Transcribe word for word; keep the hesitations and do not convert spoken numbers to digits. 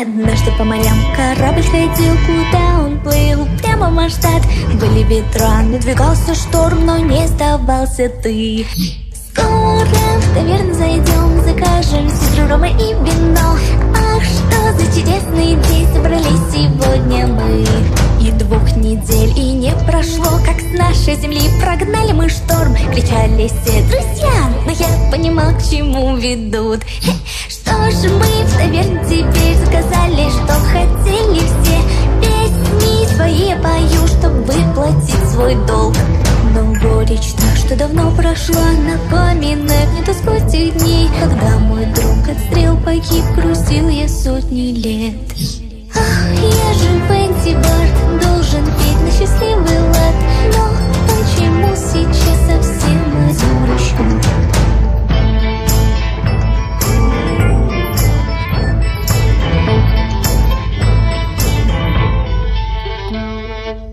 Однажды по морям корабль ходил, куда он плыл, прямо в Маштат. Были ветра, надвигался шторм, но не сдавался ты. Скоро в таверну зайдем, закажем сестру рома и вино. Ах, что за чудесный день, собрались сегодня мы. И двух недель и не прошло, как с нашей земли прогнали мы шторм. Кричали все друзья, но я понимал, к чему ведут. Что же мы в таверне теперь заказали, что хотели все. Песни свои я пою, чтобы выплатить свой долг. Но горечь та, что давно прошла, напоминает мне тоску тех дней, когда мой друг от стрел погиб, грустил я сотни лет. Ах, я же Бенти Барт, должен петь на счастливый лад, но почему сейчас совсем одиночку?